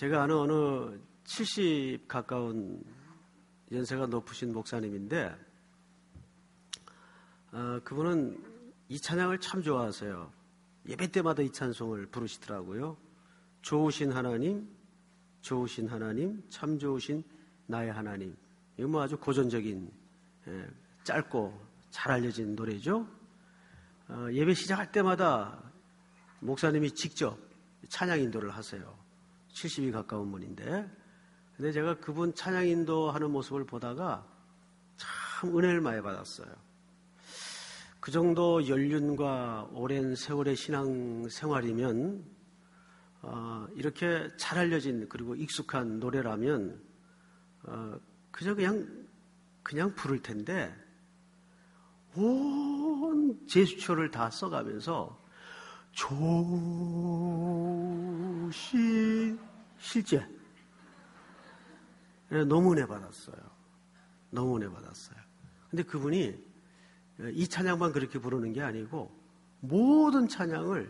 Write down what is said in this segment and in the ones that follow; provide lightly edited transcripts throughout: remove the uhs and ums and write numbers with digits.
제가 아는 어느 70 가까운 연세가 높으신 목사님인데 그분은 이 찬양을 참 좋아하세요. 예배 때마다 이 찬송을 부르시더라고요. 좋으신 하나님, 좋으신 하나님, 참 좋으신 나의 하나님. 이거 뭐 아주 고전적인 짧고 잘 알려진 노래죠. 예배 시작할 때마다 목사님이 직접 찬양 인도를 하세요. 70이 가까운 분인데, 근데 제가 그분 찬양 인도하는 모습을 보다가 참 은혜를 많이 받았어요. 그 정도 연륜과 오랜 세월의 신앙 생활이면 이렇게 잘 알려진 그리고 익숙한 노래라면 그저 그냥 부를 텐데 온 제스처를 다 써가면서 조시 실제 너무 은혜 받았어요. 너무 은혜 받았어요. 근데 그분이 이 찬양만 그렇게 부르는 게 아니고 모든 찬양을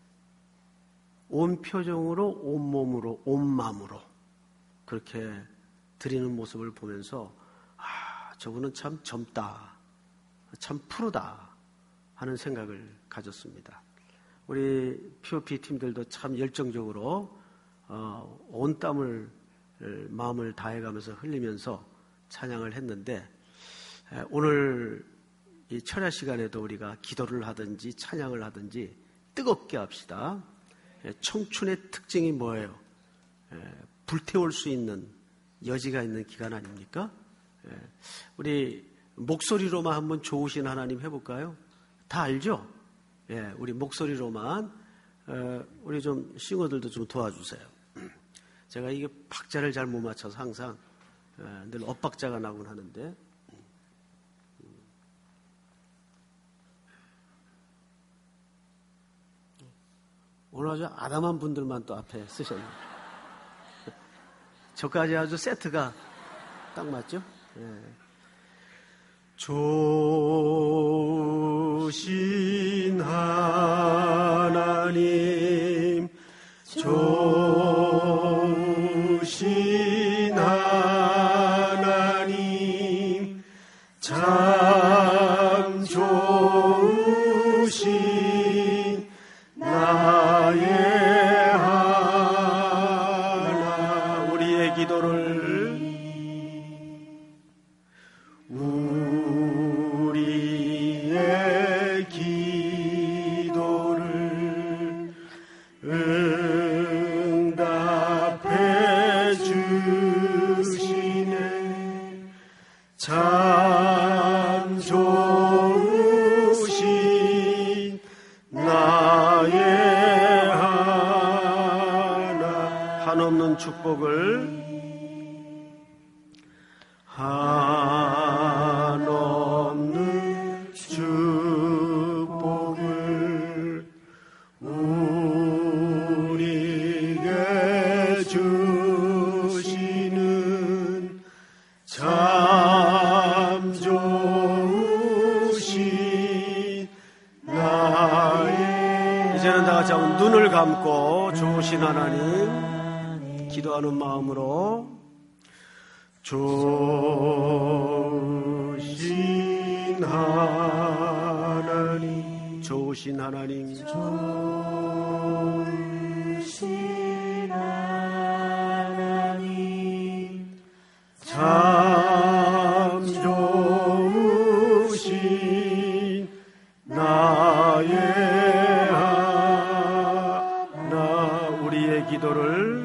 온 표정으로, 온 몸으로, 온 마음으로 그렇게 드리는 모습을 보면서 저분은 참 젊다, 참 푸르다 하는 생각을 가졌습니다. 우리 POP 팀들도 참 열정적으로 온 땀을 마음을 다해가면서 흘리면서 찬양을 했는데 오늘 이 철야 시간에도 우리가 기도를 하든지 찬양을 하든지 뜨겁게 합시다. 청춘의 특징이 뭐예요? 불태울 수 있는 여지가 있는 기간 아닙니까? 우리 목소리로만 한번 좋으신 하나님 해볼까요? 다 알죠? 우리 목소리로만 우리 좀 싱어들도 좀 도와주세요. 제가 이게 박자를 잘 못 맞춰서 항상 늘 엇박자가 나곤 하는데 오늘 아주 아담한 분들만 또 앞에 쓰셨네요. 저까지 아주 세트가 딱 맞죠? 좋으신 하나님, 좋으신 하나님, 참 좋으신 나의 하나. 우리의 기도를 응답해 주시네. 참 좋으신 나의 하나. 한없는 축복을 한없는 축복을 우리에게 주시는 참 좋으신 나의. 이제는 다 같이 한번 눈을 감고 좋으신 하나님 기도하는 마음으로 좋으신 하나님, 좋으신 하나님, 좋으신 하나님, 참 좋으신 나의 하나. 우리의 기도를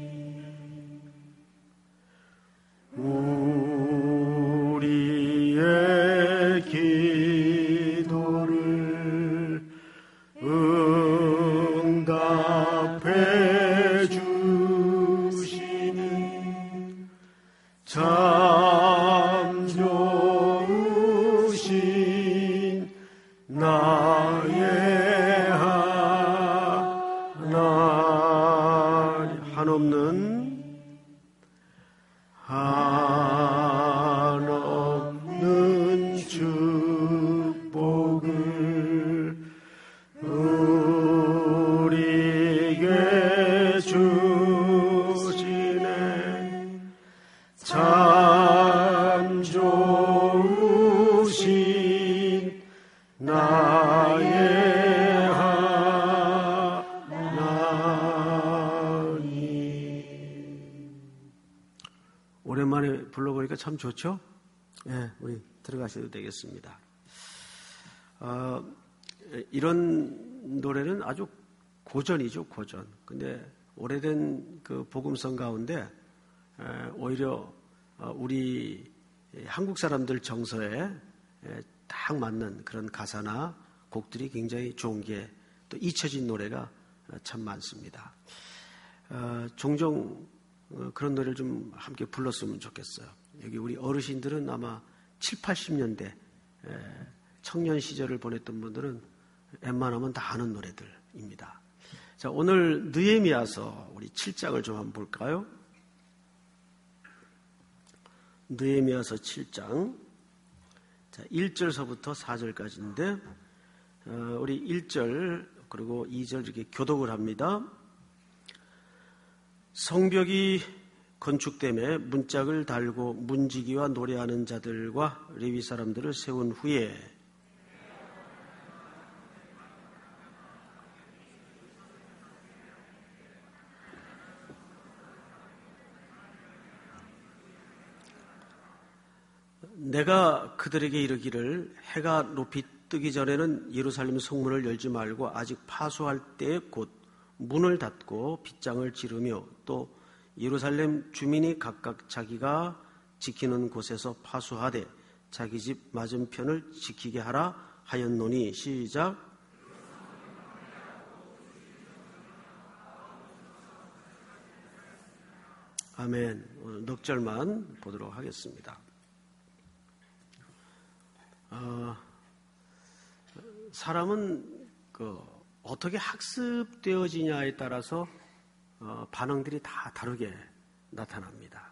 응답해 주시는 참 좋으신 나의 하나. 한없는 축복을 우리에게 주시는 오랜만에 불러보니까 참 좋죠? 네, 우리 들어가셔도 되겠습니다. 이런 노래는 아주 고전이죠, 고전. 근데 오래된 그 복음성 가운데 오히려 우리 한국 사람들 정서에 딱 맞는 그런 가사나 곡들이 굉장히 좋은 게 또 잊혀진 노래가 참 많습니다. 종종 그런 노래를 좀 함께 불렀으면 좋겠어요. 여기 우리 어르신들은 아마 7, 80년대 청년 시절을 보냈던 분들은 웬만하면 다 아는 노래들입니다. 자, 오늘 느헤미야서 우리 7장을 좀 한번 볼까요? 느헤미야서 7장 1절서부터 4절까지인데 우리 1절 그리고 2절 이렇게 교독을 합니다. 성벽이 건축됨에 문짝을 달고 문지기와 노래하는 자들과 레위 사람들을 세운 후에 내가 그들에게 이르기를 해가 높이 뜨기 전에는 예루살렘 성문을 열지 말고 아직 파수할 때에 곧 문을 닫고 빗장을 지르며 또 예루살렘 주민이 각각 자기가 지키는 곳에서 파수하되 자기 집 맞은편을 지키게 하라 하였노니. 시작. 아멘. 오늘 넉 절만 보도록 하겠습니다. 사람은 어떻게 학습되어지냐에 따라서 반응들이 다 다르게 나타납니다.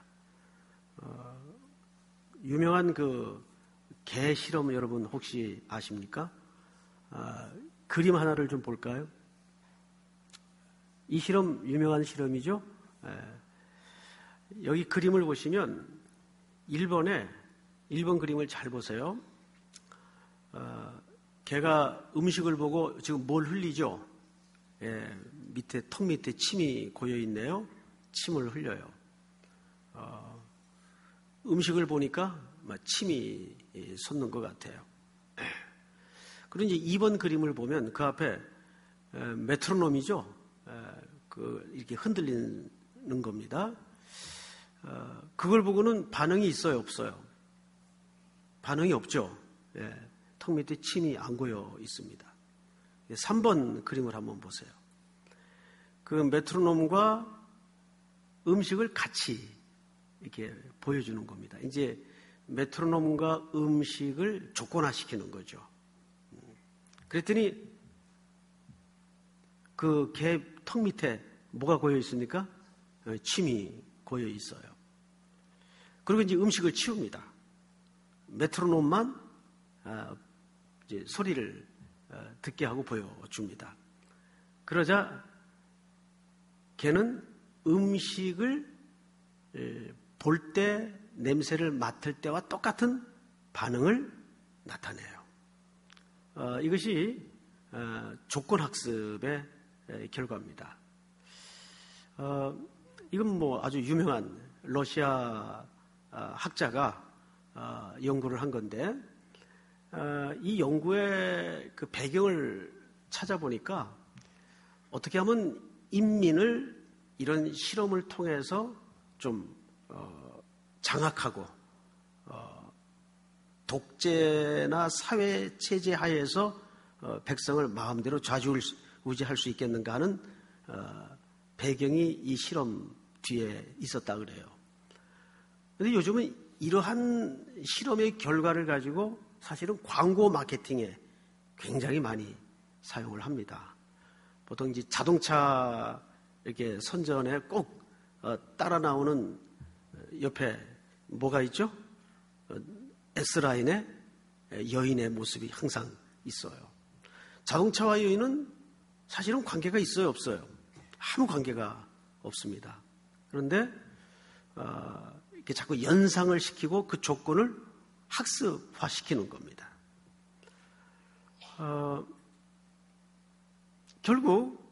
유명한 개 실험 여러분 혹시 아십니까? 그림 하나를 좀 볼까요? 이 실험 유명한 실험이죠. 여기 그림을 보시면 1번 그림을 잘 보세요. 개가 음식을 보고 지금 뭘 흘리죠? 턱 밑에 침이 고여 있네요. 침을 흘려요. 음식을 보니까 침이 솟는 것 같아요. 그리고 이제 2번 그림을 보면 그 앞에 메트로놈이죠. 이렇게 흔들리는 겁니다. 그걸 보고는 반응이 있어요, 없어요? 반응이 없죠. 턱 밑에 침이 안 고여 있습니다. 3번 그림을 한번 보세요. 그 메트로놈과 음식을 같이 이렇게 보여주는 겁니다. 이제 메트로놈과 음식을 조건화시키는 거죠. 그랬더니 그 개 턱 밑에 뭐가 고여 있습니까? 침이 고여 있어요. 그리고 이제 음식을 치웁니다. 메트로놈만 이제 소리를 듣게 하고 보여줍니다. 그러자 걔는 음식을 볼 때, 냄새를 맡을 때와 똑같은 반응을 나타내요. 이것이 조건학습의 결과입니다. 이건 아주 유명한 러시아 학자가 연구를 한 건데 이 연구의 그 배경을 찾아보니까 어떻게 하면 인민을 이런 실험을 통해서 좀 장악하고 독재나 사회 체제 하에서 백성을 마음대로 좌지우지할 수 있겠는가 하는 배경이 이 실험 뒤에 있었다 그래요. 그런데 요즘은 이러한 실험의 결과를 가지고 사실은 광고 마케팅에 굉장히 많이 사용을 합니다. 보통 이제 자동차 이렇게 선전에 꼭 따라 나오는 옆에 뭐가 있죠? S라인에 여인의 모습이 항상 있어요. 자동차와 여인은 사실은 관계가 있어요, 없어요? 아무 관계가 없습니다. 그런데 이렇게 자꾸 연상을 시키고 그 조건을 학습화시키는 겁니다. 결국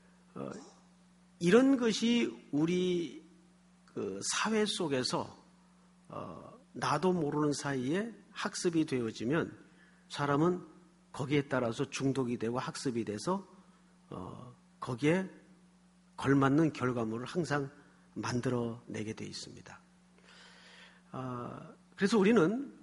이런 것이 우리 그 사회 속에서 나도 모르는 사이에 학습이 되어지면 사람은 거기에 따라서 중독이 되고 학습이 돼서 거기에 걸맞는 결과물을 항상 만들어내게 되어 있습니다. 그래서 우리는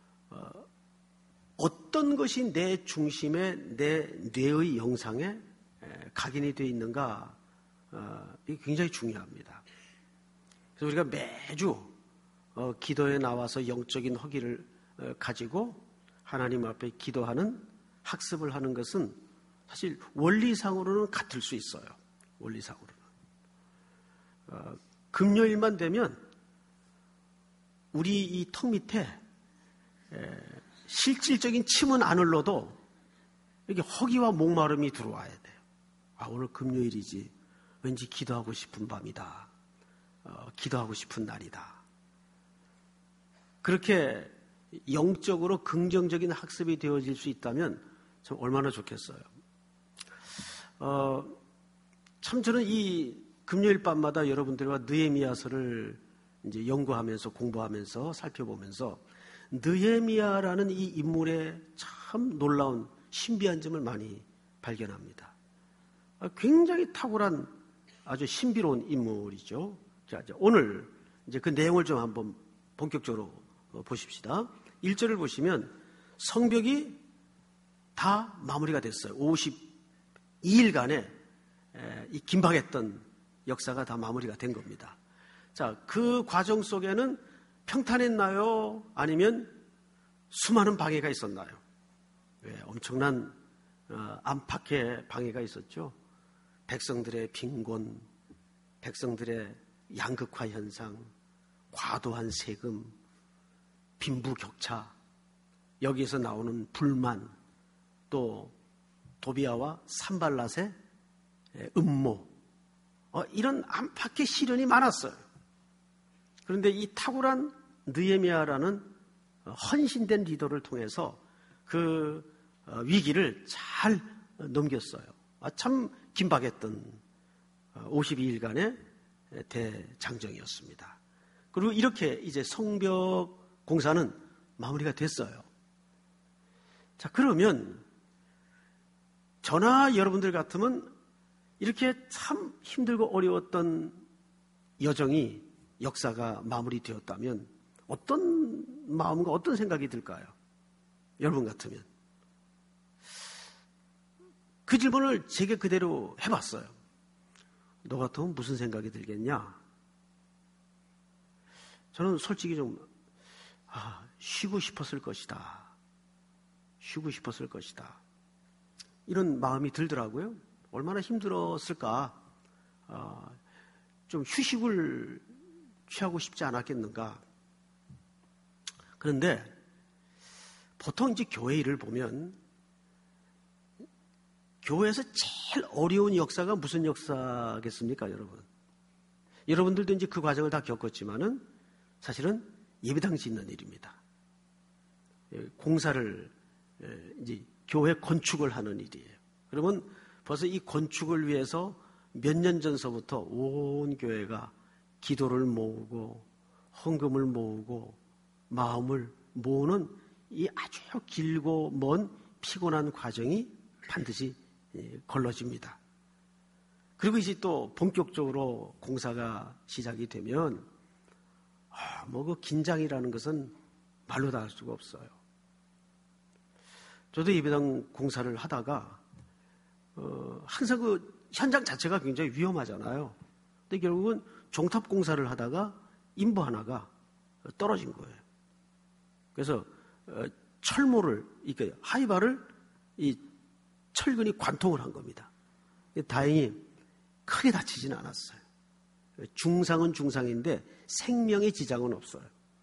어떤 것이 내 중심에 내 뇌의 영상에 각인이 되어 있는가, 이게 굉장히 중요합니다. 그래서 우리가 매주 기도에 나와서 영적인 허기를 가지고 하나님 앞에 기도하는 학습을 하는 것은 사실 원리상으로는 같을 수 있어요. 원리상으로는. 금요일만 되면 우리 이 턱 밑에 실질적인 침은 안 흘러도 이렇게 허기와 목마름이 들어와야 돼요. 오늘 금요일이지. 왠지 기도하고 싶은 밤이다. 기도하고 싶은 날이다. 그렇게 영적으로 긍정적인 학습이 되어질 수 있다면 참 얼마나 좋겠어요. 참 저는 이 금요일 밤마다 여러분들과 느헤미야서를 이제 연구하면서 공부하면서 살펴보면서 느헤미야라는 이 인물의 참 놀라운 신비한 점을 많이 발견합니다. 굉장히 탁월한 아주 신비로운 인물이죠. 자, 오늘 이제 그 내용을 좀 한번 본격적으로 보십시다. 1절을 보시면 성벽이 다 마무리가 됐어요. 52일간의 이 긴박했던 역사가 다 마무리가 된 겁니다. 자, 그 과정 속에는 평탄했나요? 아니면 수많은 방해가 있었나요? 엄청난 안팎의 방해가 있었죠. 백성들의 빈곤, 백성들의 양극화 현상, 과도한 세금, 빈부격차, 여기에서 나오는 불만, 또 도비아와 산발랏의 음모, 이런 안팎의 시련이 많았어요. 그런데 이 탁월한 느헤미야라는 헌신된 리더를 통해서 그 위기를 잘 넘겼어요. 참 긴박했던 52일간의 대장정이었습니다. 그리고 이렇게 이제 성벽 공사는 마무리가 됐어요. 자, 그러면 저나 여러분들 같으면 이렇게 참 힘들고 어려웠던 여정이 역사가 마무리되었다면 어떤 마음과 어떤 생각이 들까요? 여러분 같으면. 그 질문을 제게 그대로 해봤어요. 너 같으면 무슨 생각이 들겠냐? 저는 솔직히 좀 쉬고 싶었을 것이다. 쉬고 싶었을 것이다. 이런 마음이 들더라고요. 얼마나 힘들었을까. 좀 휴식을 취하고 싶지 않았겠는가. 그런데 보통 이제 교회 일을 보면 교회에서 제일 어려운 역사가 무슨 역사겠습니까, 여러분? 여러분들도 이제 그 과정을 다 겪었지만은 사실은 예배당 짓는 일입니다. 공사를 이제 교회 건축을 하는 일이에요. 그러면 벌써 이 건축을 위해서 몇 년 전서부터 온 교회가 기도를 모으고 헌금을 모으고 마음을 모으는 이 아주 길고 먼 피곤한 과정이 반드시 걸러집니다. 그리고 이제 또 본격적으로 공사가 시작이 되면 그 긴장이라는 것은 말로 다 할 수가 없어요. 저도 예배당 공사를 하다가 항상 그 현장 자체가 굉장히 위험하잖아요. 근데 결국은 종탑 공사를 하다가 인부 하나가 떨어진 거예요. 그래서 철모를, 그러니까 하이바를 이 철근이 관통을 한 겁니다. 다행히 크게 다치지는 않았어요. 중상은 중상인데 생명의 지장은 없어요.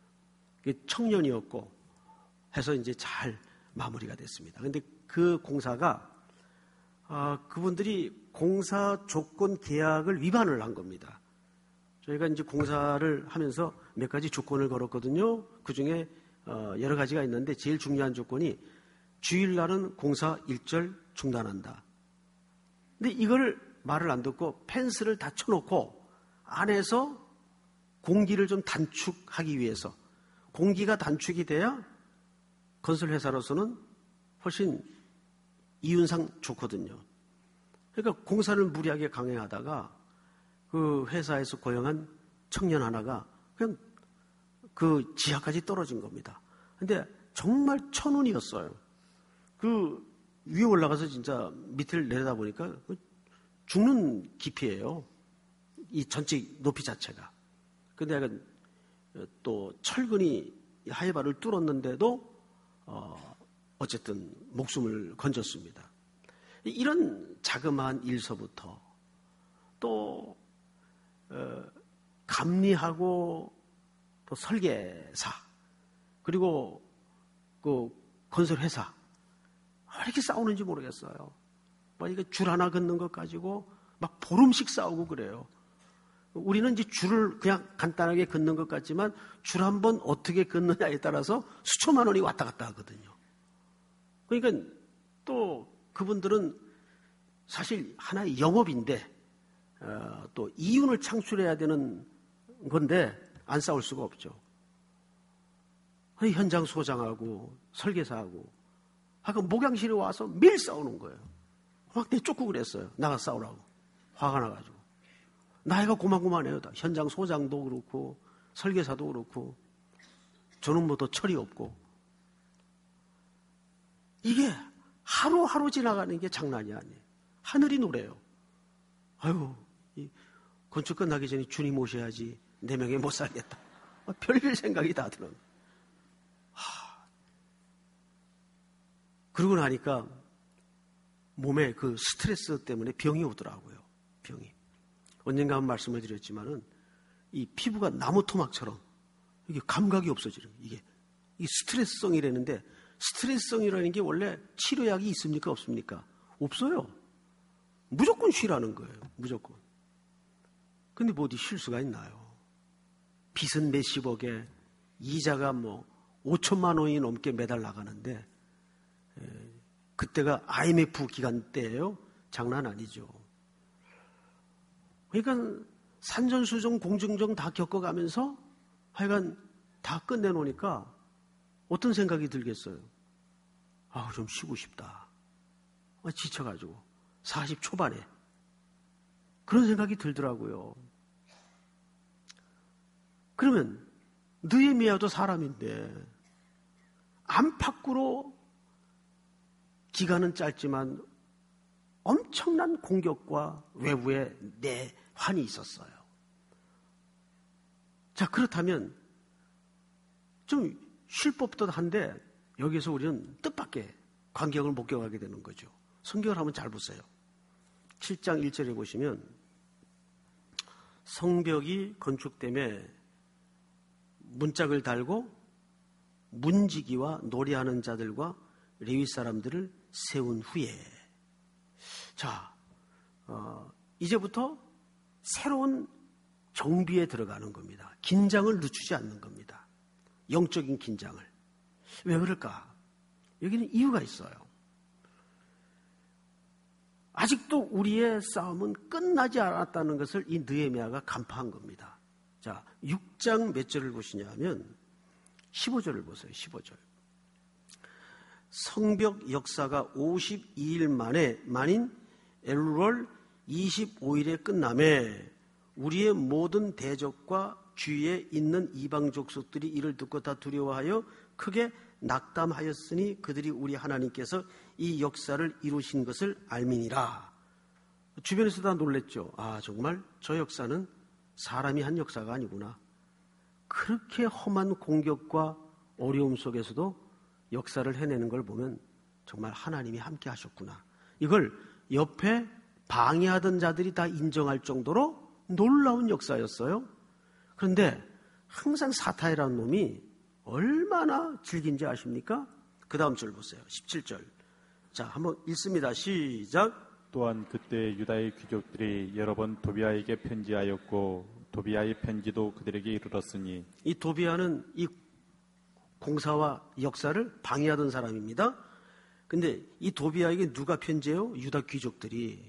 청년이었고 해서 이제 잘 마무리가 됐습니다. 그런데 그 공사가 그분들이 공사 조건 계약을 위반을 한 겁니다. 저희가 이제 공사를 하면서 몇 가지 조건을 걸었거든요. 그 중에 여러 가지가 있는데 제일 중요한 조건이 주일날은 공사 일절 중단한다. 근데 이걸 말을 안 듣고 펜스를 다 쳐놓고 안에서 공기를 좀 단축하기 위해서 공기가 단축이 돼야 건설회사로서는 훨씬 이윤상 좋거든요. 그러니까 공사를 무리하게 강행하다가 그 회사에서 고용한 청년 하나가 그냥 그 지하까지 떨어진 겁니다. 근데 정말 천운이었어요. 그 위에 올라가서 진짜 밑을 내려다보니까 죽는 깊이에요. 이 전체 높이 자체가. 근데 약간 또 철근이 하이바를 뚫었는데도 어쨌든 목숨을 건졌습니다. 이런 자그마한 일서부터 또 감리하고 또 설계사 그리고 그 건설회사 왜 이렇게 싸우는지 모르겠어요. 막 이게 줄 하나 긋는 것 가지고 막 보름씩 싸우고 그래요. 우리는 이제 줄을 그냥 간단하게 긋는 것 같지만 줄 한 번 어떻게 긋느냐에 따라서 수천만 원이 왔다 갔다 하거든요. 그러니까 또 그분들은 사실 하나의 영업인데 또 이윤을 창출해야 되는 건데 안 싸울 수가 없죠. 현장 소장하고 설계사하고 목양실에 와서 매일 싸우는 거예요. 막 내 쫓고 그랬어요. 나가 싸우라고. 화가 나가지고. 나이가 고만고만해요. 다. 현장 소장도 그렇고 설계사도 그렇고 저는 뭐 더 철이 없고 이게 하루하루 지나가는 게 장난이 아니에요. 하늘이 노래요. 아유, 건축 끝나기 전에 주님 오셔야지 내 명예 못 살겠다. 별별 생각이 다 들어요. 그러고 나니까 몸에 그 스트레스 때문에 병이 오더라고요. 병이. 언젠가 한 말씀을 드렸지만은 이 피부가 나무 토막처럼 이게 감각이 없어지는 이게 이 스트레스성이라는데 스트레스성이라는 게 원래 치료약이 있습니까? 없습니까? 없어요. 무조건 쉬라는 거예요. 무조건. 근데 뭐 어디 쉴 수가 있나요? 빚은 몇십억에 이자가 뭐 5천만 원이 넘게 매달 나가는데 그때가 IMF 기간 때예요. 장난 아니죠. 그러니까 산전수전 공중정 다 겪어가면서 하여간 다 끝내놓으니까 어떤 생각이 들겠어요? 좀 쉬고 싶다. 지쳐가지고 40 초반에 그런 생각이 들더라고요. 그러면 느헤미야도 사람인데 안팎으로 기간은 짧지만 엄청난 공격과 외부의 내환이 있었어요. 자, 그렇다면 좀 쉴 법도 한데 여기서 우리는 뜻밖의 광경을 목격하게 되는 거죠. 성경을 한번 잘 보세요. 7장 1절에 보시면 성벽이 건축됨에 문짝을 달고 문지기와 노래하는 자들과 레위 사람들을 세운 후에 자, 이제부터 새로운 정비에 들어가는 겁니다. 긴장을 늦추지 않는 겁니다. 영적인 긴장을. 왜 그럴까? 여기는 이유가 있어요. 아직도 우리의 싸움은 끝나지 않았다는 것을 이 느헤미야가 간파한 겁니다. 자, 6장 몇 절을 보시냐면 15절을 보세요. 15절. 성벽 역사가 52일 만인 엘룰월 25일에 끝남에 우리의 모든 대적과 주위에 있는 이방 족속들이 이를 듣고 다 두려워하여 크게 낙담하였으니 그들이 우리 하나님께서 이 역사를 이루신 것을 알미니라. 주변에서 다 놀랬죠. 정말 저 역사는 사람이 한 역사가 아니구나. 그렇게 험한 공격과 어려움 속에서도 역사를 해내는 걸 보면 정말 하나님이 함께 하셨구나. 이걸 옆에 방해하던 자들이 다 인정할 정도로 놀라운 역사였어요. 그런데 항상 사타이라는 놈이 얼마나 즐긴지 아십니까? 그 다음 절 보세요. 17절. 자, 한번 읽습니다. 시작. 또한 그때 유다의 귀족들이 여러 번 도비아에게 편지하였고 도비아의 편지도 그들에게 이르렀으니 이 도비아는 이 공사와 역사를 방해하던 사람입니다. 근데 이 도비아에게 누가 편지해요? 유다 귀족들이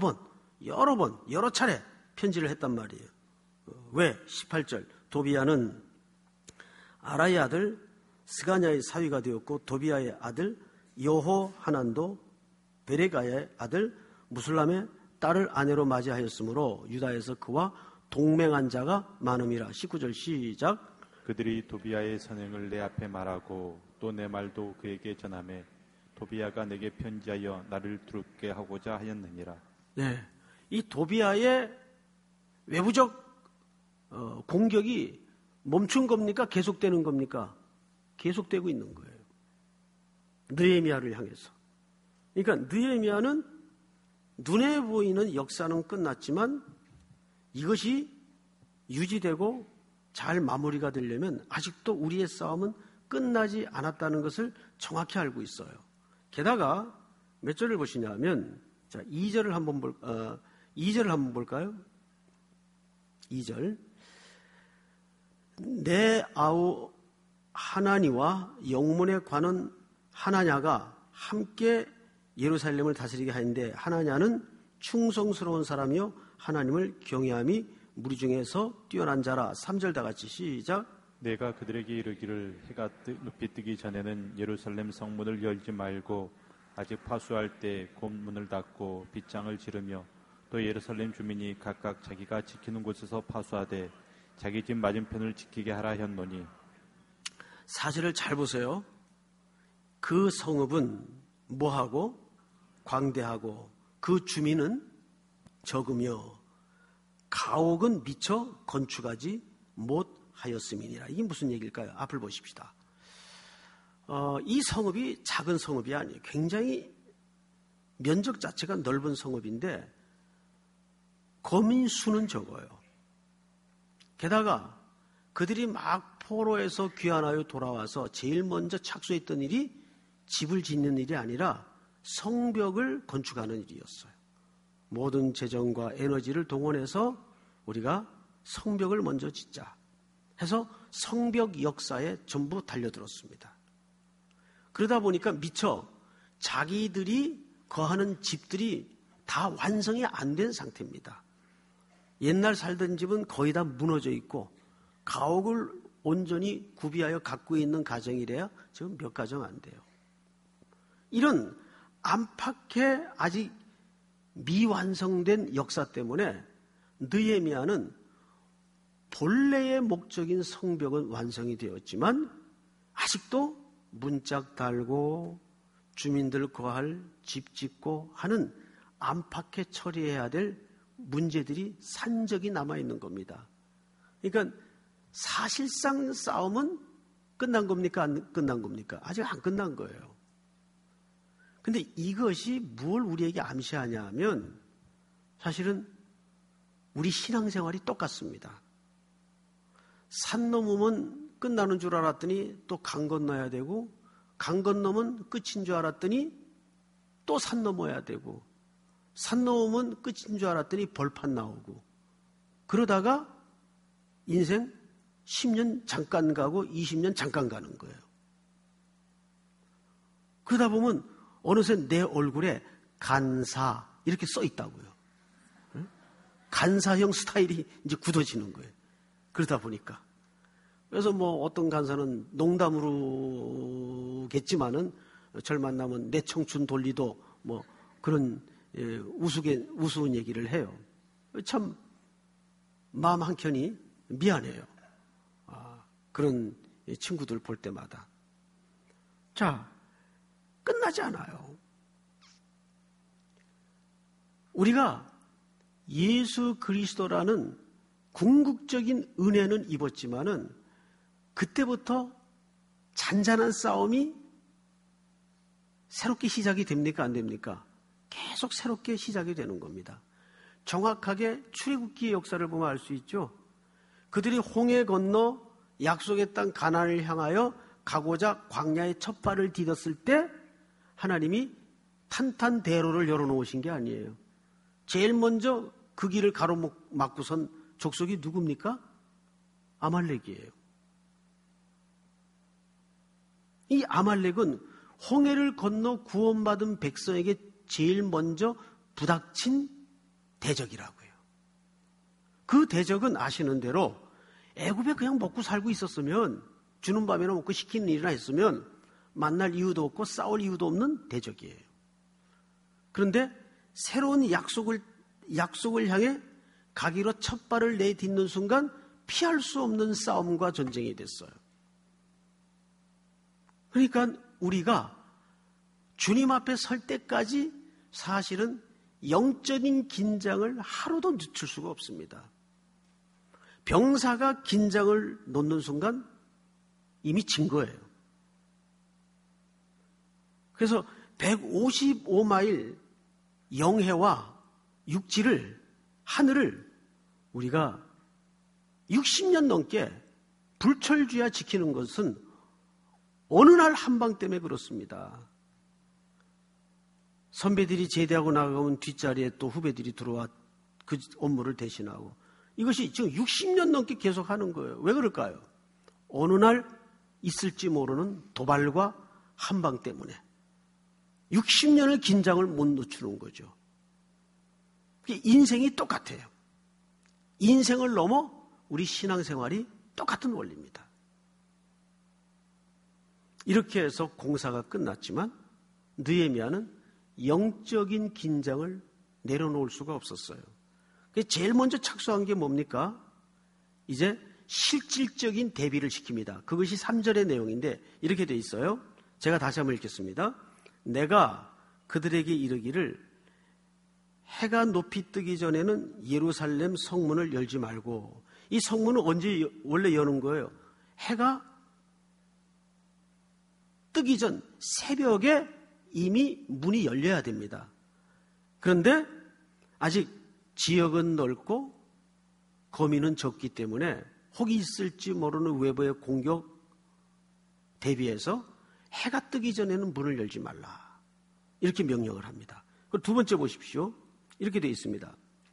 여러 차례 편지를 했단 말이에요. 왜? 18절. 도비아는 아라의 아들 스가냐의 사위가 되었고 도비아의 아들 여호하난도 베레가의 아들 무술람의 딸을 아내로 맞이하였으므로 유다에서 그와 동맹한 자가 많음이라. 19절 시작. 그들이 도비아의 선행을 내 앞에 말하고 또 내 말도 그에게 전하매 도비아가 내게 편지하여 나를 두렵게 하고자 하였느니라. 네, 이 도비아의 외부적 공격이 멈춘 겁니까? 계속되는 겁니까? 계속되고 있는 거예요. 느헤미야를 향해서. 그러니까 느헤미야는 눈에 보이는 역사는 끝났지만 이것이 유지되고 잘 마무리가 되려면 아직도 우리의 싸움은 끝나지 않았다는 것을 정확히 알고 있어요. 게다가 몇 절을 보시냐면, 자, 2절을 한번 볼까요? 2절. 내 아우 하나니와 영문에 관한 하나냐가 함께 예루살렘을 다스리게 하는데 하나냐는 충성스러운 사람이요 하나님을 경외함이 무리 중에서 뛰어난 자라. 3절 다 같이 시작. 내가 그들에게 이르기를 해가 높이 뜨기 전에는 예루살렘 성문을 열지 말고 아직 파수할 때 곧 문을 닫고 빗장을 지르며 또 예루살렘 주민이 각각 자기가 지키는 곳에서 파수하되 자기 집 맞은편을 지키게 하라 했노니. 사실을 잘 보세요. 그 성읍은 뭐하고 광대하고 그 주민은 적으며 가옥은 미처 건축하지 못하였음이니라. 이게 무슨 얘기일까요? 앞을 보십시다. 이 성읍이 작은 성읍이 아니에요. 굉장히 면적 자체가 넓은 성읍인데 거민 수는 적어요. 게다가 그들이 막 포로에서 귀환하여 돌아와서 제일 먼저 착수했던 일이 집을 짓는 일이 아니라 성벽을 건축하는 일이었어요. 모든 재정과 에너지를 동원해서 우리가 성벽을 먼저 짓자 해서 성벽 역사에 전부 달려들었습니다. 그러다 보니까 미처 자기들이 거하는 집들이 다 완성이 안 된 상태입니다. 옛날 살던 집은 거의 다 무너져 있고 가옥을 온전히 구비하여 갖고 있는 가정이래야 지금 몇 가정 안 돼요. 이런 안팎의 아직 미완성된 역사 때문에 느헤미야는 본래의 목적인 성벽은 완성이 되었지만 아직도 문짝 달고 주민들 거할 집 짓고 하는 안팎에 처리해야 될 문제들이 산적이 남아있는 겁니다. 그러니까 사실상 싸움은 끝난 겁니까? 안 끝난 겁니까? 아직 안 끝난 거예요. 근데 이것이 뭘 우리에게 암시하냐 하면 사실은 우리 신앙생활이 똑같습니다. 산 넘으면 끝나는 줄 알았더니 또 강 건너야 되고 강 건너면 끝인 줄 알았더니 또 산 넘어야 되고 산 넘으면 끝인 줄 알았더니 벌판 나오고 그러다가 인생 10년 잠깐 가고 20년 잠깐 가는 거예요. 그러다 보면 어느새 내 얼굴에 간사 이렇게 써 있다고요. 간사형 스타일이 이제 굳어지는 거예요. 그러다 보니까. 그래서 뭐 어떤 간사는 농담으로겠지만은 절 만나면 내 청춘 돌리도 뭐 그런 우스운 얘기를 해요. 참 마음 한켠이 미안해요. 그런 친구들 볼 때마다. 자, 끝나지 않아요. 우리가 예수 그리스도라는 궁극적인 은혜는 입었지만은 그때부터 잔잔한 싸움이 새롭게 시작이 됩니까? 안 됩니까? 계속 새롭게 시작이 되는 겁니다. 정확하게 출애굽기의 역사를 보면 알 수 있죠. 그들이 홍해 건너 약속의 땅 가나안을 향하여 가고자 광야에 첫 발을 디뎠을 때 하나님이 탄탄대로를 열어놓으신 게 아니에요. 제일 먼저 그 길을 가로막고선 족속이 누굽니까? 아말렉이에요. 이 아말렉은 홍해를 건너 구원받은 백성에게 제일 먼저 부닥친 대적이라고요. 그 대적은 아시는 대로 애굽에 그냥 먹고 살고 있었으면 주는 밥이나 먹고 시키는 일이나 했으면 만날 이유도 없고 싸울 이유도 없는 대적이에요. 그런데 새로운 약속을 향해 가기로 첫 발을 내딛는 순간 피할 수 없는 싸움과 전쟁이 됐어요. 그러니까 우리가 주님 앞에 설 때까지 사실은 영적인 긴장을 하루도 늦출 수가 없습니다. 병사가 긴장을 놓는 순간 이미 진 거예요. 그래서 155마일 영해와 육지를, 하늘을 우리가 60년 넘게 불철주야 지키는 것은 어느 날 한방 때문에 그렇습니다. 선배들이 제대하고 나가면 뒷자리에 또 후배들이 들어와 그 업무를 대신하고, 이것이 지금 60년 넘게 계속 하는 거예요. 왜 그럴까요? 어느 날 있을지 모르는 도발과 한방 때문에 60년을 긴장을 못 늦추는 거죠. 인생이 똑같아요. 인생을 넘어 우리 신앙생활이 똑같은 원리입니다. 이렇게 해서 공사가 끝났지만 느헤미야는 영적인 긴장을 내려놓을 수가 없었어요. 제일 먼저 착수한 게 뭡니까? 이제 실질적인 대비를 시킵니다. 그것이 3절의 내용인데 이렇게 돼 있어요. 제가 다시 한번 읽겠습니다. 내가 그들에게 이르기를 해가 높이 뜨기 전에는 예루살렘 성문을 열지 말고, 이 성문은 언제 원래 여는 거예요? 해가 뜨기 전 새벽에 이미 문이 열려야 됩니다. 그런데 아직 지역은 넓고 거민은 적기 때문에 혹이 있을지 모르는 외부의 공격 대비해서 해가 뜨기 전에는 문을 열지 말라, 이렇게 명령을 합니다. 두 번째 보십시오. 이렇게 되어 있습니다.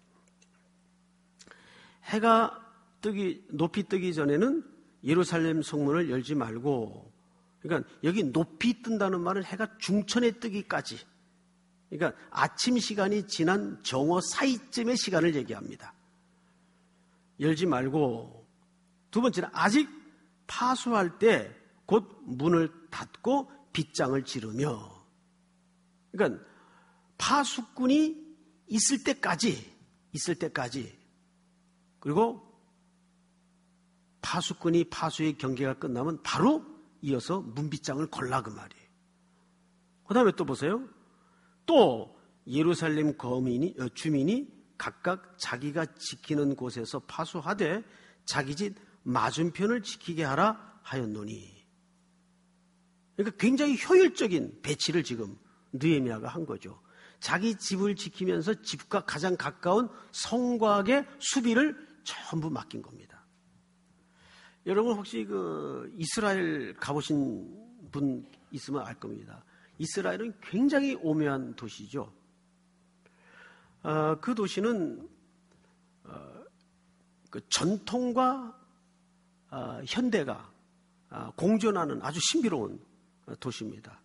해가 높이 뜨기 전에는 예루살렘 성문을 열지 말고, 그러니까 여기 높이 뜬다는 말은 해가 중천에 뜨기까지, 그러니까 아침 시간이 지난 정오 사이쯤의 시간을 얘기합니다. 열지 말고, 두 번째는 아직 파수할 때 곧 문을 닫고 빗장을 지르며, 그러니까 파수꾼이 있을 때까지, 그리고 파수꾼이 파수의 경계가 끝나면 바로 이어서 문빗장을 걸라, 그 말이에요. 그 다음에 또 보세요. 또 예루살렘 주민이 각각 자기가 지키는 곳에서 파수하되 자기 집 맞은편을 지키게 하라 하였노니. 그러니까 굉장히 효율적인 배치를 지금 느헤미야가 한 거죠. 자기 집을 지키면서 집과 가장 가까운 성곽의 수비를 전부 맡긴 겁니다. 여러분 혹시 이스라엘 가보신 분 있으면 알 겁니다. 이스라엘은 굉장히 오묘한 도시죠. 그 도시는 전통과 현대가 공존하는 아주 신비로운 도시입니다.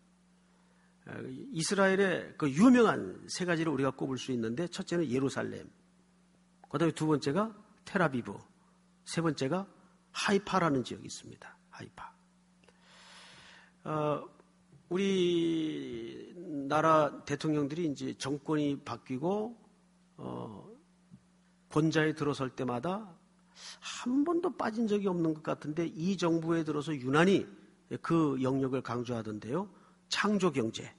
이스라엘의 유명한 세 가지를 우리가 꼽을 수 있는데, 첫째는 예루살렘, 그 다음에 두 번째가 텔아비브, 세 번째가 하이파라는 지역이 있습니다. 하이파. 우리나라 대통령들이 이제 정권이 바뀌고 권좌에 들어설 때마다 한 번도 빠진 적이 없는 것 같은데, 이 정부에 들어서 유난히 그 영역을 강조하던데요. 창조경제.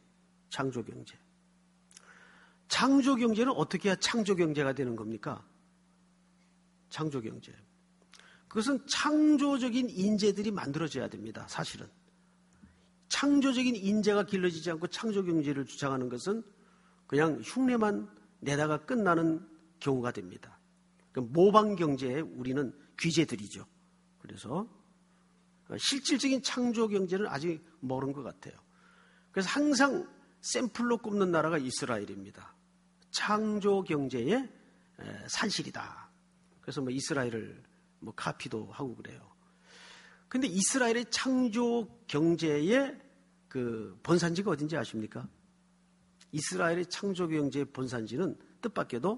창조경제는 어떻게 해야 창조경제가 되는 겁니까? 창조경제. 그것은 창조적인 인재들이 만들어져야 됩니다. 사실은. 창조적인 인재가 길러지지 않고 창조경제를 주장하는 것은 그냥 흉내만 내다가 끝나는 경우가 됩니다. 모방경제에 우리는 귀재들이죠. 그래서 실질적인 창조경제는 아직 멀은 것 같아요. 그래서 항상 샘플로 꼽는 나라가 이스라엘입니다. 창조경제의 산실이다. 그래서 이스라엘을 카피도 하고 그래요. 근데 이스라엘의 창조경제의 본산지가 어딘지 아십니까? 이스라엘의 창조경제의 본산지는 뜻밖에도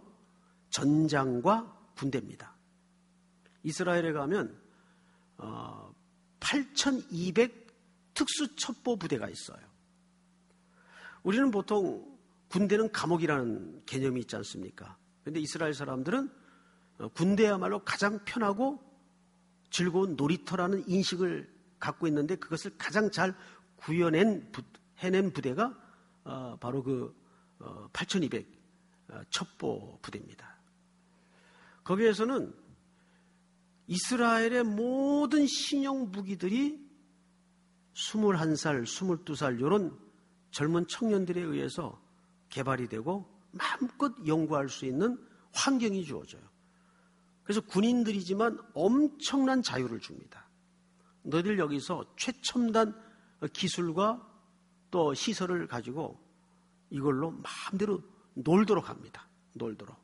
전장과 군대입니다. 이스라엘에 가면 8,200 특수첩보 부대가 있어요. 우리는 보통 군대는 감옥이라는 개념이 있지 않습니까? 그런데 이스라엘 사람들은 군대야말로 가장 편하고 즐거운 놀이터라는 인식을 갖고 있는데 그것을 가장 잘 해낸 부대가 바로 그 8,200 첩보 부대입니다. 거기에서는 이스라엘의 모든 신형 무기들이 21살, 22살 이런 젊은 청년들에 의해서 개발이 되고 마음껏 연구할 수 있는 환경이 주어져요. 그래서 군인들이지만 엄청난 자유를 줍니다. 너희들 여기서 최첨단 기술과 또 시설을 가지고 이걸로 마음대로 놀도록 합니다. 놀도록.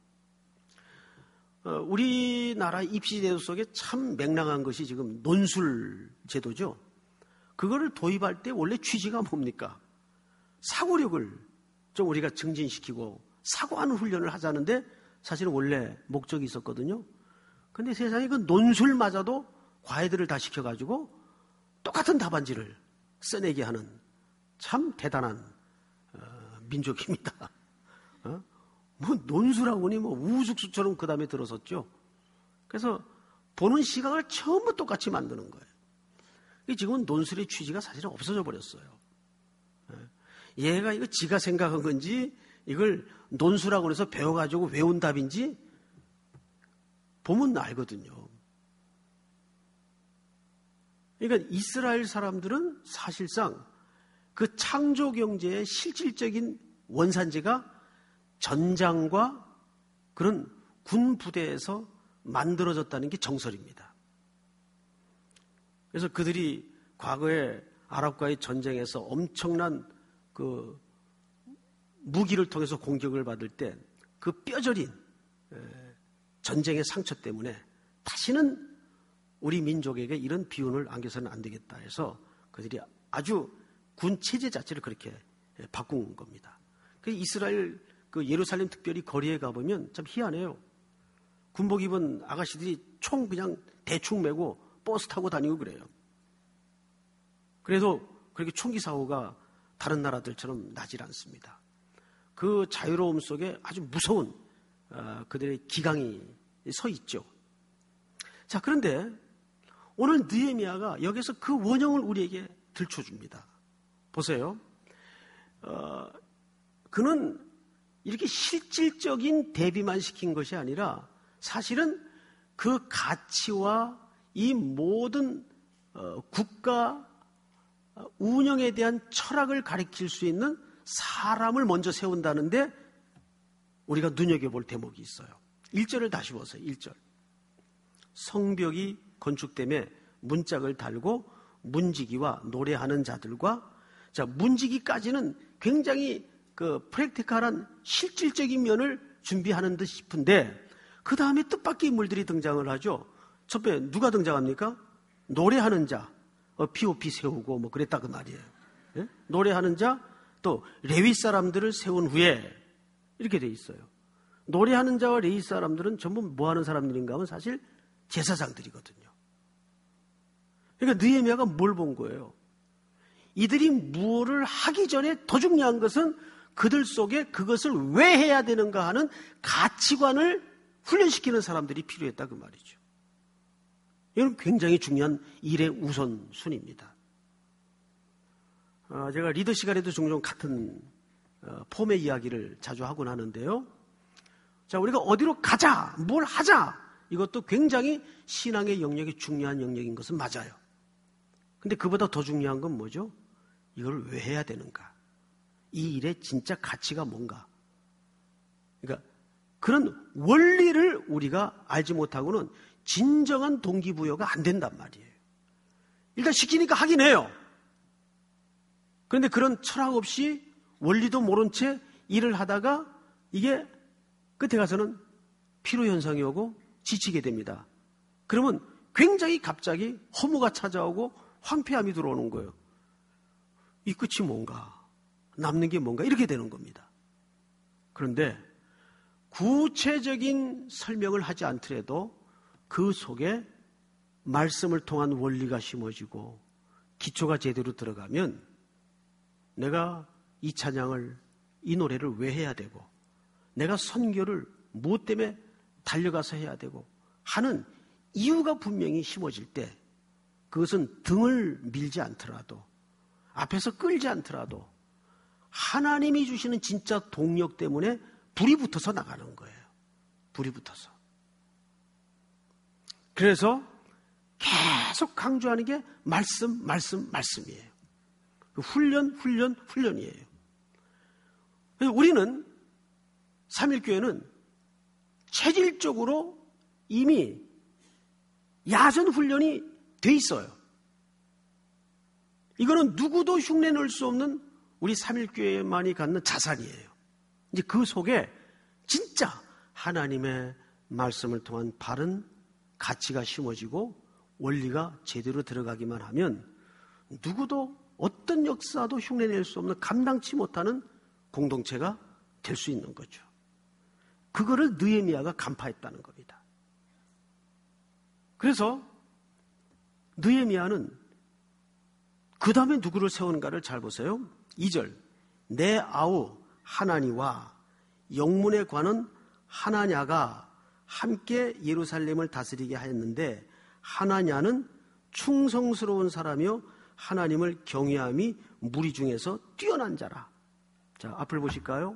우리나라 입시제도 속에 참 맹랑한 것이 지금 논술 제도죠. 그거를 도입할 때 원래 취지가 뭡니까? 사고력을 좀 우리가 증진시키고 사고하는 훈련을 하자는데 사실은 원래 목적이 있었거든요. 근데 세상에 그 논술마저도 과외들을 다 시켜가지고 똑같은 답안지를 써내게 하는 참 대단한 민족입니다. 뭐 논술하고니 뭐 우후죽순처럼 그 다음에 들어섰죠. 그래서 보는 시각을 처음부터 똑같이 만드는 거예요. 지금은 논술의 취지가 사실은 없어져 버렸어요. 얘가 이거 지가 생각한 건지 이걸 논술하고 해서 배워가지고 외운 답인지 보면 알거든요. 그러니까 이스라엘 사람들은 사실상 그 창조 경제의 실질적인 원산지가 전장과 그런 군 부대에서 만들어졌다는 게 정설입니다. 그래서 그들이 과거에 아랍과의 전쟁에서 엄청난 그 무기를 통해서 공격을 받을 때 그 뼈저린 전쟁의 상처 때문에 다시는 우리 민족에게 이런 비운을 안겨서는 안 되겠다 해서 그들이 아주 군 체제 자체를 그렇게 바꾼 겁니다. 그 이스라엘 그 예루살렘 특별히 거리에 가보면 참 희한해요. 군복 입은 아가씨들이 총 그냥 대충 메고 버스 타고 다니고 그래요. 그래도 그렇게 총기 사고가 다른 나라들처럼 나질 않습니다. 그 자유로움 속에 아주 무서운 그들의 기강이 서 있죠. 자, 그런데 오늘 느헤미야가 여기서 그 원형을 우리에게 들춰줍니다. 보세요. 그는 이렇게 실질적인 대비만 시킨 것이 아니라 사실은 그 가치와 이 모든 국가 운영에 대한 철학을 가리킬 수 있는 사람을 먼저 세운다는데 우리가 눈여겨볼 대목이 있어요. 1절을 다시 보세요. 1절. 성벽이 건축됨에 문짝을 달고 문지기와 노래하는 자들과, 자, 문지기까지는 굉장히 그 프랙티컬한 실질적인 면을 준비하는 듯 싶은데 그 다음에 뜻밖의 인물들이 등장을 하죠. 첫 번째 누가 등장합니까? 노래하는 자, POP 세우고 뭐 그랬다 그 말이에요. 예? 노래하는 자, 또 레위 사람들을 세운 후에 이렇게 돼 있어요. 노래하는 자와 레위 사람들은 전부 뭐 하는 사람들인가 하면 사실 제사장들이거든요. 그러니까 느헤미야가 뭘 본 거예요? 이들이 무엇을 하기 전에 더 중요한 것은 그들 속에 그것을 왜 해야 되는가 하는 가치관을 훈련시키는 사람들이 필요했다 그 말이죠. 이건 굉장히 중요한 일의 우선순위입니다. 제가 리더 시간에도 종종 같은 폼의 이야기를 자주 하곤 하는데요. 자, 우리가 어디로 가자, 뭘 하자, 이것도 굉장히 신앙의 영역이 중요한 영역인 것은 맞아요. 근데 그보다 더 중요한 건 뭐죠? 이걸 왜 해야 되는가? 이 일의 진짜 가치가 뭔가? 그러니까 그런 원리를 우리가 알지 못하고는 진정한 동기부여가 안 된단 말이에요. 일단 시키니까 하긴 해요. 그런데 그런 철학 없이 원리도 모른 채 일을 하다가 이게 끝에 가서는 피로현상이 오고 지치게 됩니다. 그러면 굉장히 갑자기 허무가 찾아오고 황폐함이 들어오는 거예요. 이 끝이 뭔가? 남는 게 뭔가? 이렇게 되는 겁니다. 그런데 구체적인 설명을 하지 않더라도 그 속에 말씀을 통한 원리가 심어지고 기초가 제대로 들어가면 내가 이 찬양을, 이 노래를 왜 해야 되고, 내가 선교를 무엇 때문에 달려가서 해야 되고 하는 이유가 분명히 심어질 때, 그것은 등을 밀지 않더라도, 앞에서 끌지 않더라도 하나님이 주시는 진짜 동력 때문에 불이 붙어서 나가는 거예요. 불이 붙어서. 그래서 계속 강조하는 게 말씀이에요. 훈련이에요. 우리는 삼일교회는 체질적으로 이미 야전 훈련이 돼 있어요. 이거는 누구도 흉내 낼 수 없는 우리 삼일교회만이 갖는 자산이에요. 이제 그 속에 진짜 하나님의 말씀을 통한 바른 가치가 심어지고 원리가 제대로 들어가기만 하면 누구도 어떤 역사도 흉내낼 수 없는, 감당치 못하는 공동체가 될 수 있는 거죠. 그거를 느헤미야가 간파했다는 겁니다. 그래서 느헤미야는 그 다음에 누구를 세우는가를 잘 보세요. 2절, 내 아우 하나니와 영문에 관한 하나냐가 함께 예루살렘을 다스리게 하였는데, 하나냐는 충성스러운 사람이요 하나님을 경외함이 무리 중에서 뛰어난 자라. 자, 앞을 보실까요?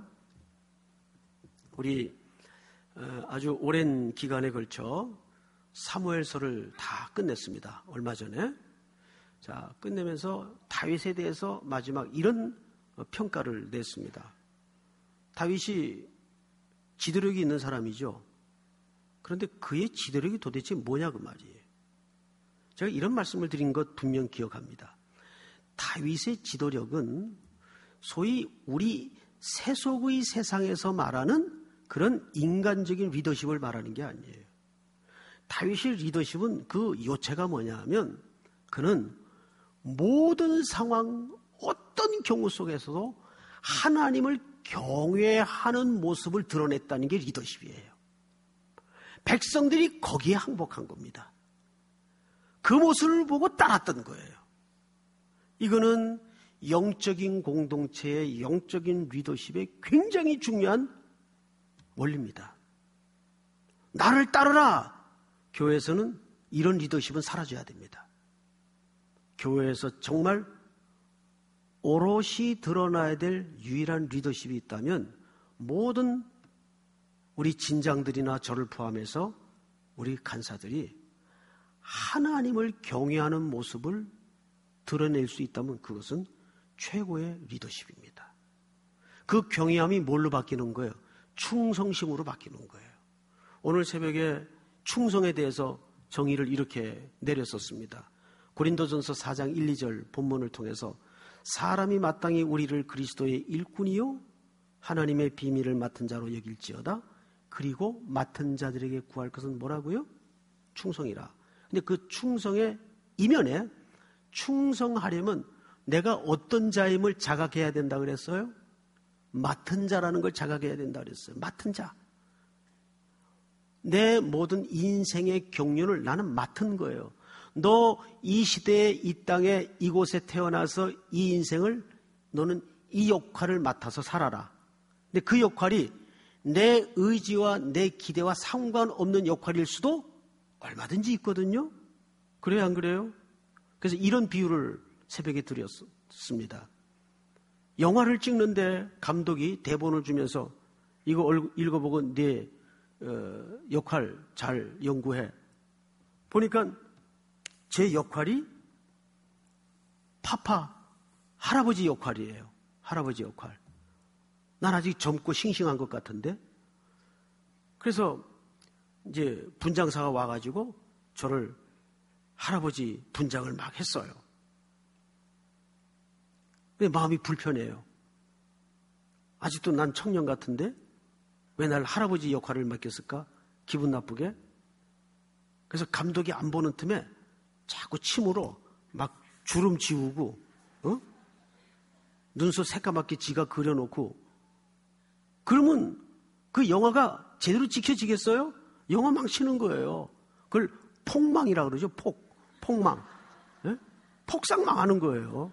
우리 아주 오랜 기간에 걸쳐 사무엘서를 다 끝냈습니다. 얼마 전에. 자, 끝내면서 다윗에 대해서 마지막 이런 평가를 냈습니다. 다윗이 지도력이 있는 사람이죠. 그런데 그의 지도력이 도대체 뭐냐 그 말이에요. 제가 이런 말씀을 드린 것 분명 기억합니다. 다윗의 지도력은 소위 우리 세속의 세상에서 말하는 그런 인간적인 리더십을 말하는 게 아니에요. 다윗의 리더십은 그 요체가 뭐냐 하면, 그는 모든 상황, 어떤 경우 속에서도 하나님을 경외하는 모습을 드러냈다는 게 리더십이에요. 백성들이 거기에 항복한 겁니다. 그 모습을 보고 따랐던 거예요. 이거는 영적인 공동체의 영적인 리더십에 굉장히 중요한 원리입니다. 나를 따르라! 교회에서는 이런 리더십은 사라져야 됩니다. 교회에서 정말 오롯이 드러나야 될 유일한 리더십이 있다면, 모든 우리 진장들이나 저를 포함해서 우리 간사들이 하나님을 경외하는 모습을 드러낼 수 있다면 그것은 최고의 리더십입니다. 그 경외함이 뭘로 바뀌는 거예요? 충성심으로 바뀌는 거예요. 오늘 새벽에 충성에 대해서 정의를 이렇게 내렸었습니다. 고린도전서 4장 1, 2절 본문을 통해서, 사람이 마땅히 우리를 그리스도의 일꾼이요 하나님의 비밀을 맡은 자로 여길지어다. 그리고 맡은 자들에게 구할 것은 뭐라고요? 충성이라. 근데 그 충성의 이면에, 충성하려면 내가 어떤 자임을 자각해야 된다 그랬어요? 맡은 자라는 걸 자각해야 된다 그랬어요. 맡은 자. 내 모든 인생의 경륜을 나는 맡은 거예요. 너 이 시대에, 이 땅에, 이곳에 태어나서 이 인생을 너는 이 역할을 맡아서 살아라. 근데 그 역할이 내 의지와 내 기대와 상관없는 역할일 수도 얼마든지 있거든요. 그래요, 안 그래요? 그래서 이런 비유를 새벽에 드렸습니다. 영화를 찍는데 감독이 대본을 주면서 이거 읽어보고 네 역할 잘 연구해. 보니까 제 역할이 파파, 할아버지 역할이에요. 할아버지 역할. 난 아직 젊고 싱싱한 것 같은데. 그래서 이제 분장사가 와가지고 저를 할아버지 분장을 막 했어요. 근데 마음이 불편해요. 아직도 난 청년 같은데 왜 날 할아버지 역할을 맡겼을까? 기분 나쁘게. 그래서 감독이 안 보는 틈에 자꾸 침으로 막 주름 지우고, 눈썹 새까맣게 지가 그려놓고, 그러면 그 영화가 제대로 찍혀지겠어요? 영화 망치는 거예요. 그걸 폭망이라고 그러죠. 폭. 폭망, 폭삭 망하는 거예요.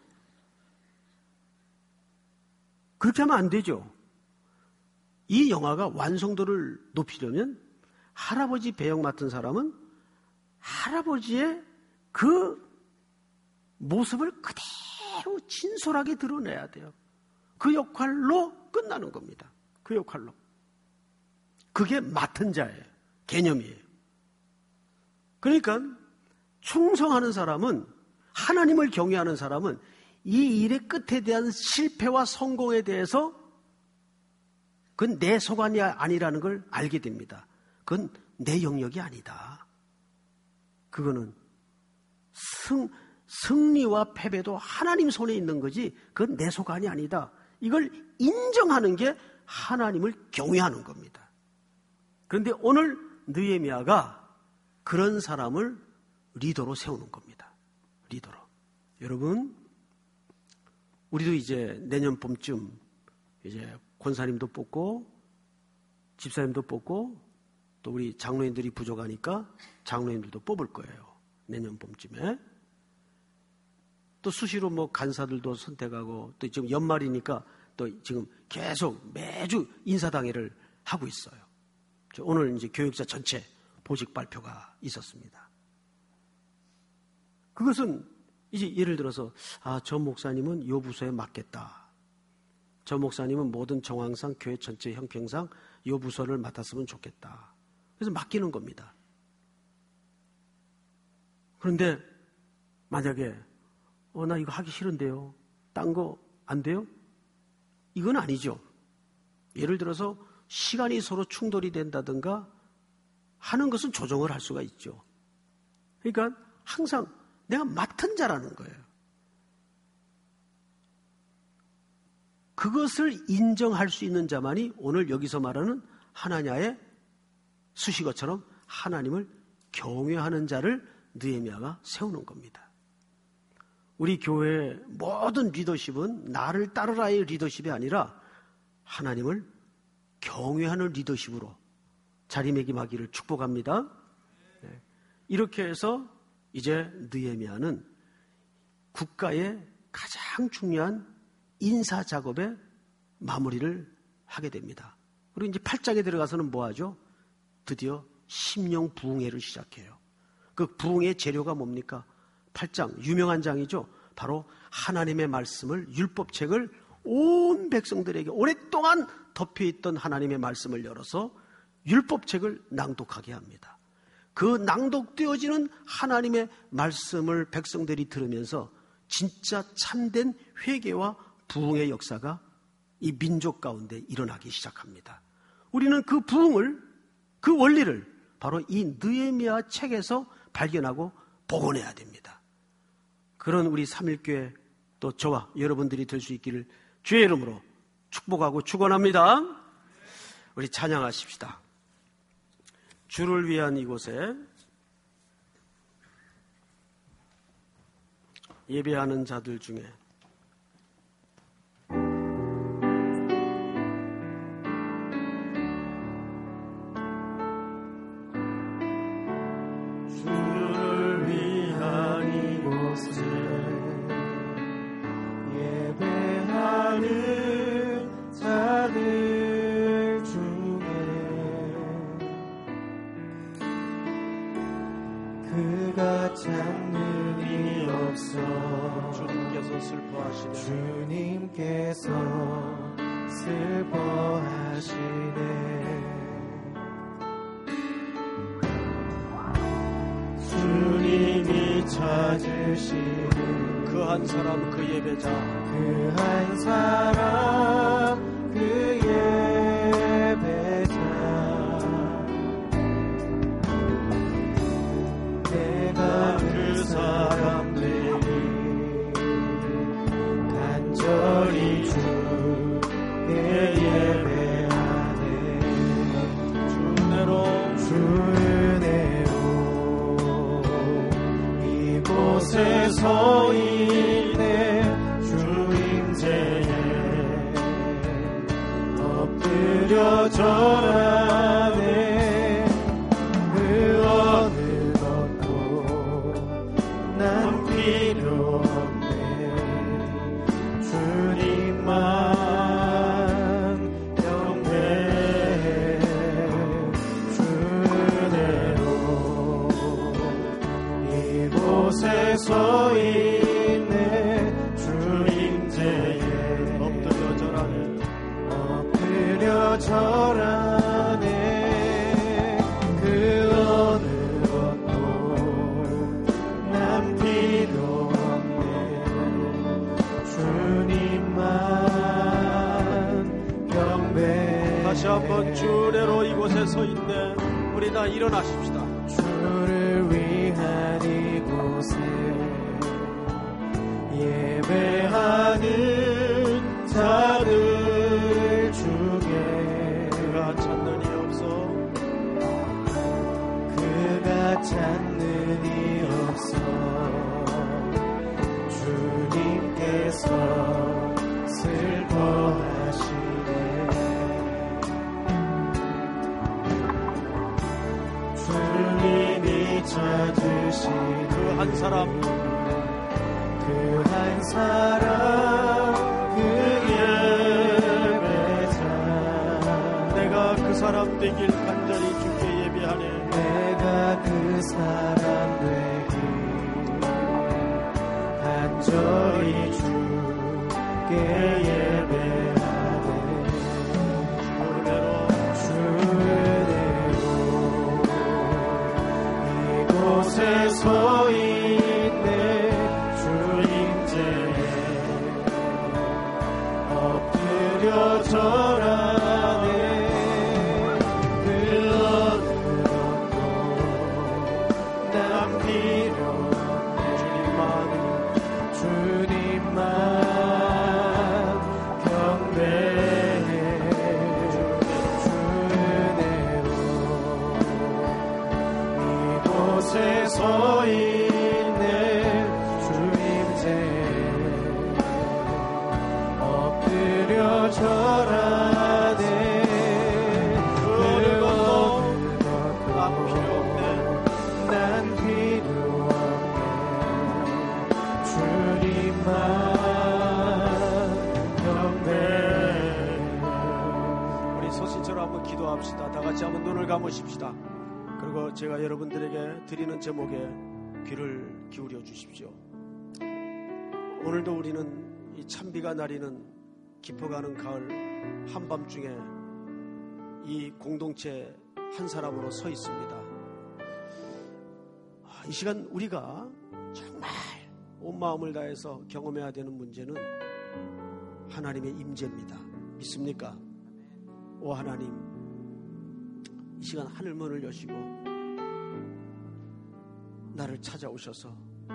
그렇게 하면 안 되죠. 이 영화가 완성도를 높이려면 할아버지 배역 맡은 사람은 할아버지의 그 모습을 그대로 진솔하게 드러내야 돼요. 그 역할로 끝나는 겁니다. 그 역할로. 그게 맡은 자예요. 개념이에요. 그러니까 충성하는 사람은, 하나님을 경외하는 사람은 이 일의 끝에 대한 실패와 성공에 대해서 그건 내 소관이 아니라는 걸 알게 됩니다. 그건 내 영역이 아니다. 그거는 승리와 패배도 하나님 손에 있는 거지 그건 내 소관이 아니다. 이걸 인정하는 게 하나님을 경외하는 겁니다. 그런데 오늘 느헤미야가 그런 사람을 리더로 세우는 겁니다. 리더로. 여러분, 우리도 이제 내년 봄쯤 이제 권사님도 뽑고 집사님도 뽑고 또 우리 장로님들이 부족하니까 장로님들도 뽑을 거예요. 내년 봄쯤에. 또 수시로 뭐 간사들도 선택하고 또 지금 연말이니까 또 지금 계속 매주 인사당회를 하고 있어요. 오늘 이제 교육자 전체 보직 발표가 있었습니다. 그것은 이제 예를 들어서 저 목사님은 요 부서에 맡겠다. 저 목사님은 모든 정황상 교회 전체 형평상 요 부서를 맡았으면 좋겠다. 그래서 맡기는 겁니다. 그런데 만약에 나 이거 하기 싫은데요. 딴 거 안 돼요? 이건 아니죠. 예를 들어서 시간이 서로 충돌이 된다든가 하는 것은 조정을 할 수가 있죠. 그러니까 항상 내가 맡은 자라는 거예요. 그것을 인정할 수 있는 자만이 오늘 여기서 말하는 하나냐의 수식어처럼 하나님을 경외하는 자를 느헤미야가 세우는 겁니다. 우리 교회의 모든 리더십은 나를 따르라의 리더십이 아니라 하나님을 경외하는 리더십으로 자리매김하기를 축복합니다. 이렇게 해서 이제 느헤미야는 국가의 가장 중요한 인사 작업의 마무리를 하게 됩니다. 그리고 이제 8장에 들어가서는 뭐 하죠? 드디어 심령 부흥회를 시작해요. 그 부흥의 재료가 뭡니까? 8장, 유명한 장이죠. 바로 하나님의 말씀을, 율법책을 온 백성들에게 오랫동안 덮여있던 하나님의 말씀을 열어서 율법책을 낭독하게 합니다. 그 낭독되어지는 하나님의 말씀을 백성들이 들으면서 진짜 참된 회개와 부흥의 역사가 이 민족 가운데 일어나기 시작합니다. 우리는 그 부흥을, 그 원리를 바로 이 느헤미야 책에서 발견하고 복원해야 됩니다. 그런 우리 삼일교회 또 저와 여러분들이 될 수 있기를 주의 이름으로 축복하고 축원합니다. 우리 찬양하십시다. 주를 위한 이곳에 예배하는 자들 중에 주를 위한 이곳에 예배하는 자들 중에 그가 참는이 없어 주님께서 슬퍼하시네 주님이 찾으시는 그 한 사람 그 예배자 그 한 사람 그 예배자 내가 그 사람 되니 간절히 주의 예배하네 주 은혜로 이곳에 서 있네 주 임재에 엎드려 절하네 그 어느 것도 이곳에 서 있네 주 임재에 엎드려 절하네 엎드려 절하네 그 어느 것도 난 필요 없네 주님만 경배 다시 한번 주례로 이곳에 서 있네. 우리 다 일어나십시다. 주를 위한 이곳에 예배하는 자들 중에 그가 찾는 이 없어 그가 찾는 이 없어 주님께서 슬퍼하시네 주님이 찾으신 그 한 사람 그 한 사람 그 예배자 내가 그 사람 되길 간절히 주께 예배하네. 내가 그 사람 되길 간절히 주께 예배하네 주대로 이곳에 서 있네 주 임재에 엎드려 절하네 그 어느 것도 난 필요 없네 주님만 경배해 주대로 이곳에 서 있네 주 임재에 엎드려 절하네 그 어느 것도 난 필요 없네 난 필요 없네 주님만 경배해 우리 소신처럼 한번 기도합시다. 다 같이 한번 눈을 감으십시다. 그리고 제가 여러분들에게 드리는 제목에 귀를 기울여 주십시오. 오늘도 우리는 이 찬비가 내리는 깊어가는 가을 한밤중에 이 공동체 한 사람으로 서 있습니다. 이 시간 우리가 정말 온 마음을 다해서 경험해야 되는 문제는 하나님의 임재입니다. 믿습니까? 오 하나님, 이 시간 하늘문을 여시고 나를 찾아오셔서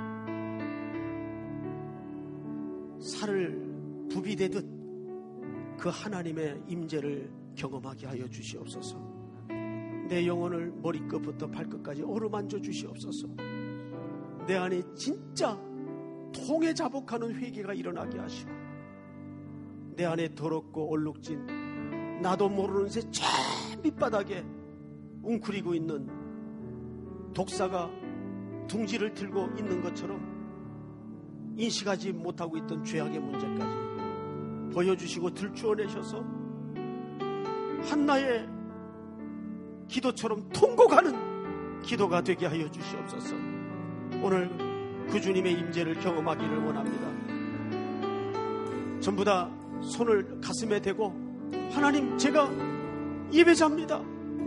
살을 부비대듯 그 하나님의 임재를 경험하게 하여 주시옵소서. 내 영혼을 머리끝부터 발끝까지 어루만져 주시옵소서. 내 안에 진짜 통에 자복하는 회개가 일어나게 하시고 내 안에 더럽고 얼룩진 나도 모르는 새 저 밑바닥에 웅크리고 있는 독사가 둥지를 들고 있는 것처럼 인식하지 못하고 있던 죄악의 문제까지 보여주시고 들추어내셔서 한나의 기도처럼 통곡하는 기도가 되게 하여 주시옵소서. 오늘 그 주님의 임재를 경험하기를 원합니다. 전부 다 손을 가슴에 대고 하나님, 제가 예배자입니다.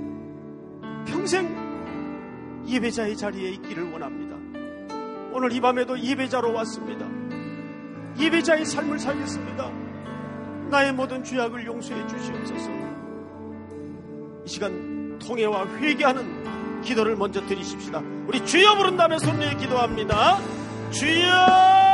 평생 예배자의 자리에 있기를 원합니다. 오늘 이 밤에도 예배자로 왔습니다. 예배자의 삶을 살겠습니다. 나의 모든 죄악을 용서해 주시옵소서. 이 시간 통회와 회개하는 기도를 먼저 드리십시다. 우리 주여 부른 다음에 손 내어 기도합니다. 주여!